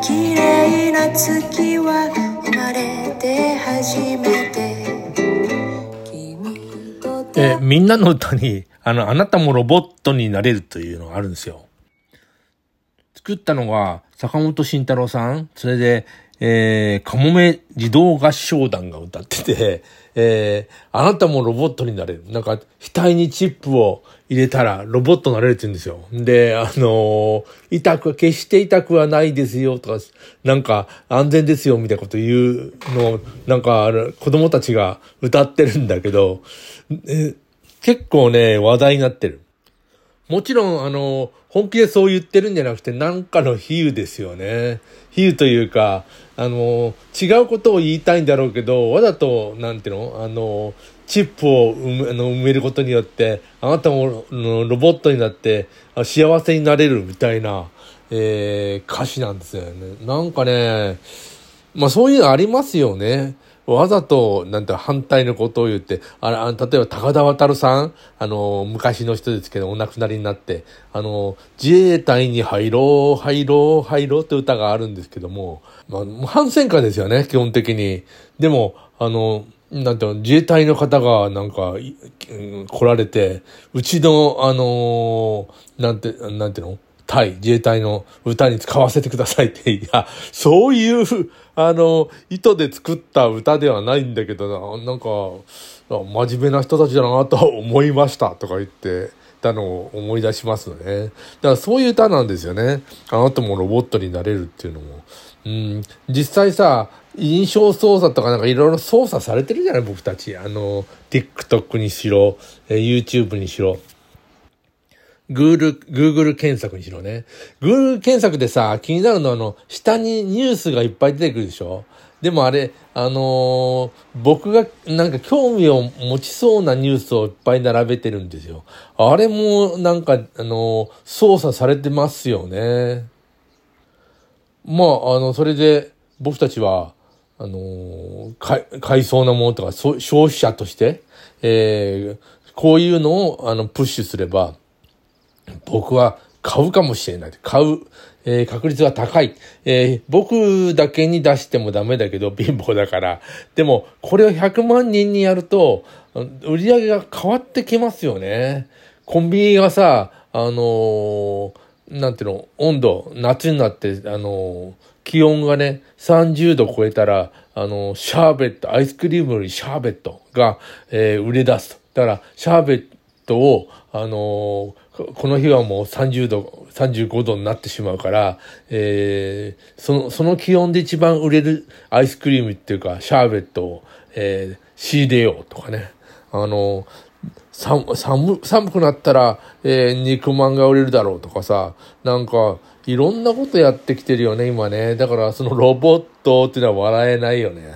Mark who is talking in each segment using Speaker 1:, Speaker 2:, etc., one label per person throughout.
Speaker 1: 綺麗な月は生まれて初めて
Speaker 2: みんなの歌にあなたもロボットになれるというのがあるんですよ。作ったのが坂本慎太郎さん、それで、かもめ児童合唱団が歌ってて、あなたもロボットになれる。なんか、額にチップを入れたらロボットになれるって言うんですよ。で、決して痛くはないですよとか、なんか、安全ですよみたいなこと言うのを、なんか、子供たちが歌ってるんだけど、結構ね、話題になってる。もちろん、本気でそう言ってるんじゃなくて、なんかの比喩ですよね。比喩というか、違うことを言いたいんだろうけど、わざと、なんていうのチップを埋めることによって、あなたもロボットになって幸せになれるみたいな、歌詞なんですよね。なんかね、まあそういうのありますよね。わざと、反対のことを言って、例えば高田渡さん、昔の人ですけど、お亡くなりになって、自衛隊に入ろうって歌があるんですけども、まあ、反戦歌ですよね、基本的に。でも、自衛隊の方が来られて、うちの、自衛隊の歌に使わせてくださいって、いや、そういう、意図で作った歌ではないんだけどな、真面目な人たちだなと思いましたとか言ってたのを思い出しますね。だからそういう歌なんですよね。あなたもロボットになれるっていうのも。実際さ、印象操作とかいろいろ操作されてるじゃない、僕たち。TikTok にしろ、YouTube にしろ。Google 検索にしろね。Google 検索でさ、気になるのは下にニュースがいっぱい出てくるでしょ？でもあれ、僕が興味を持ちそうなニュースをいっぱい並べてるんですよ。あれも操作されてますよね。まあ、それで僕たちは、買いそうなものとか、消費者として、こういうのを、プッシュすれば、僕は買うかもしれない。買う、確率が高い。僕だけに出してもダメだけど、貧乏だから。でも、これを100万人にやると、売り上げが変わってきますよね。コンビニがさ、温度、夏になって、気温がね、30度超えたら、シャーベット、アイスクリームよりシャーベットが、売れ出すと。だから、シャーベットを、この日はもう30度、35度になってしまうから、その気温で一番売れるアイスクリームっていうか、シャーベットを、仕入れようとかね。寒くなったら、肉まんが売れるだろうとかさ、いろんなことやってきてるよね、今ね。だからそのロボットっていうのは笑えないよね。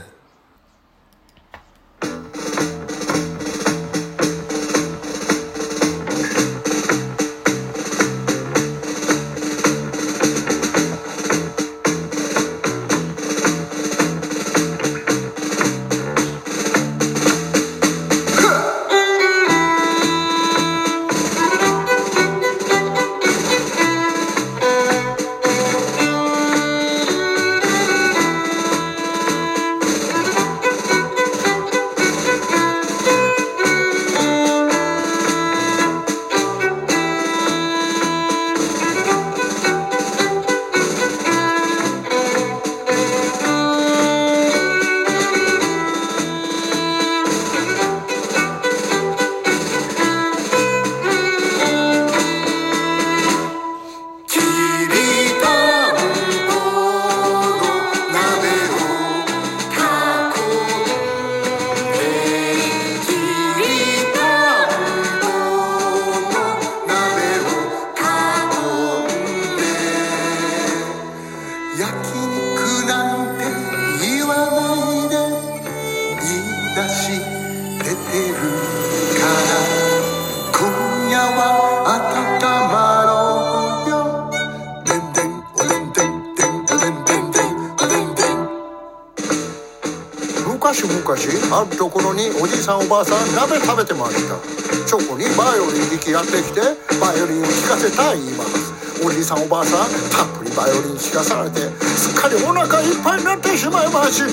Speaker 3: あるところにおじいさんおばあさん鍋食べてました。そこにバイオリン弾きやってきてバイオリンを聴かせたい今です。おじいさんおばあさんたっぷりバイオリン聞かされてすっかりお腹いっぱいになってしまいました。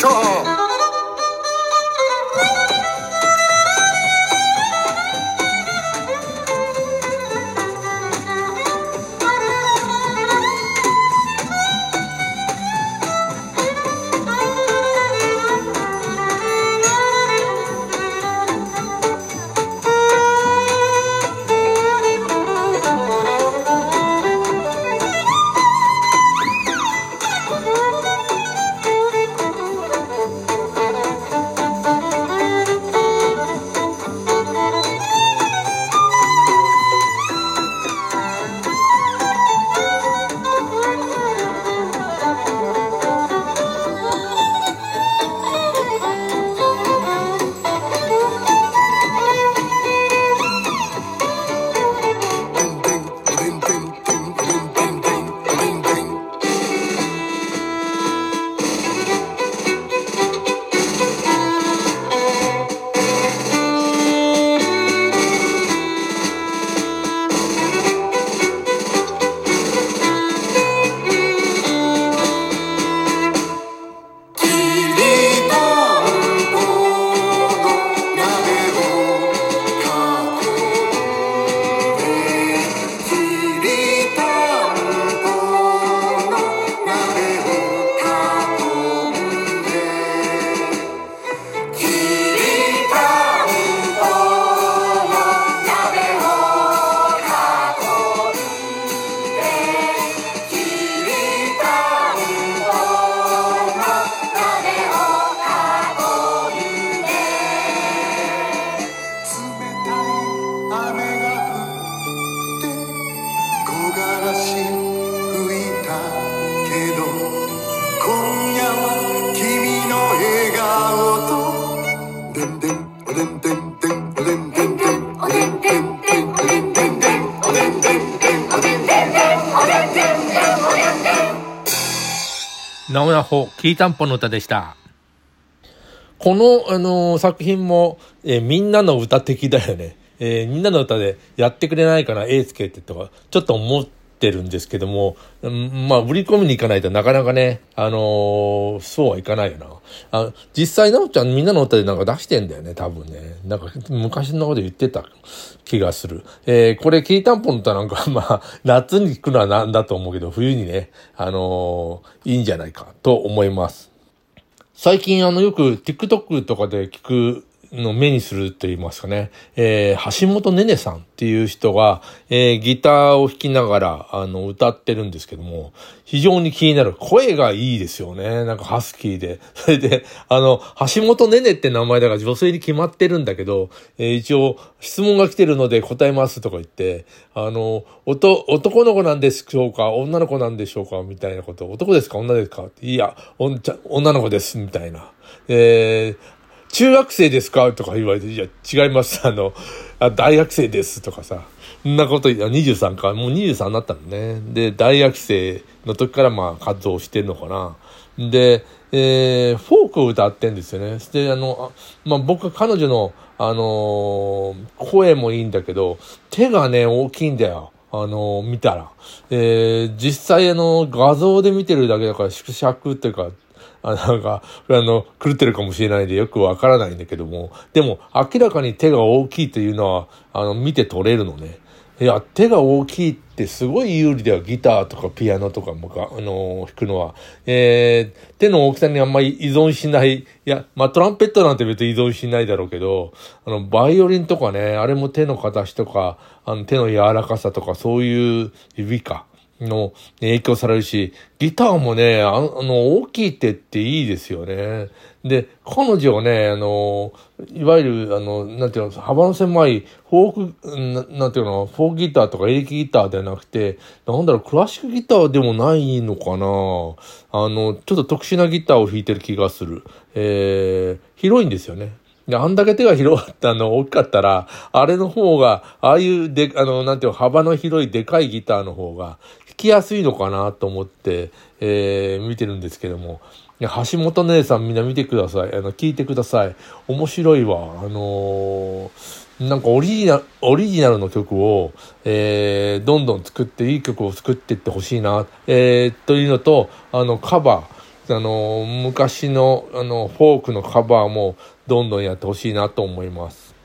Speaker 2: なおやほきりたんぽの歌でした。この、作品も、みんなの歌的だよね。みんなの歌でやってくれないかな、エースケってとか、ちょっと思ってるんですけども、まあ、売り込みに行かないとなかなかね、そうはいかないよな。実際、なおちゃんみんなの歌でなんか出してんだよね、多分ね。なんか、昔のこと言ってた気がする。これ、きりたんぽの歌なんか、まあ、夏に聞くのはなんだと思うけど、冬にね、いいんじゃないかと思います。最近よく TikTok とかで聞くのを目にすると言いますかね。橋本ねねさんっていう人が、ギターを弾きながら、歌ってるんですけども、非常に気になる。声がいいですよね。なんかハスキーで。それで、橋本ねねって名前だから女性に決まってるんだけど、一応、質問が来てるので答えますとか言って、男の子なんでしょうか女の子なんでしょうかみたいなこと。男ですか女ですかいや、女の子です。みたいな。中学生ですかとか言われて、いや、違います。大学生ですとかさ。そんなこと言ったら23か。もう23になったのね。で、大学生の時からまあ活動してるのかな。で、フォークを歌ってんですよね。で、まあ僕は彼女の、声もいいんだけど、手がね、大きいんだよ。見たら。実際画像で見てるだけだから縮尺っていうか、なんか、狂ってるかもしれないんでよくわからないんだけども、でも明らかに手が大きいというのは、見て取れるのね。いや、手が大きいってすごい有利だよ。ギターとかピアノとかも弾くのは。手の大きさにあんまり依存しない。いや、まあ、トランペットなんて別に依存しないだろうけど、バイオリンとかね、あれも手の形とか、手の柔らかさとか、そういう指か。の影響されるし、ギターもね、大きい手っていいですよね。で、彼女はね、いわゆる、なんていうの、幅の狭い、フォーク、なんていうの、フォークギターとかエレキギターではなくて、なんだろう、クラシックギターでもないのかな。ちょっと特殊なギターを弾いてる気がする。広いんですよね。で、あんだけ手が大きかったら、あれの方が、ああいうなんていうの、幅の広いでかいギターの方が、弾きやすいのかなと思って、見てるんですけども。橋本姉さんみんな見てください。聞いてください。面白いわ。 なんかオリジナルの曲を、どんどん作っていい曲を作っていってほしいな、というのと、カバー、昔の、フォークのカバーもどんどんやってほしいなと思います。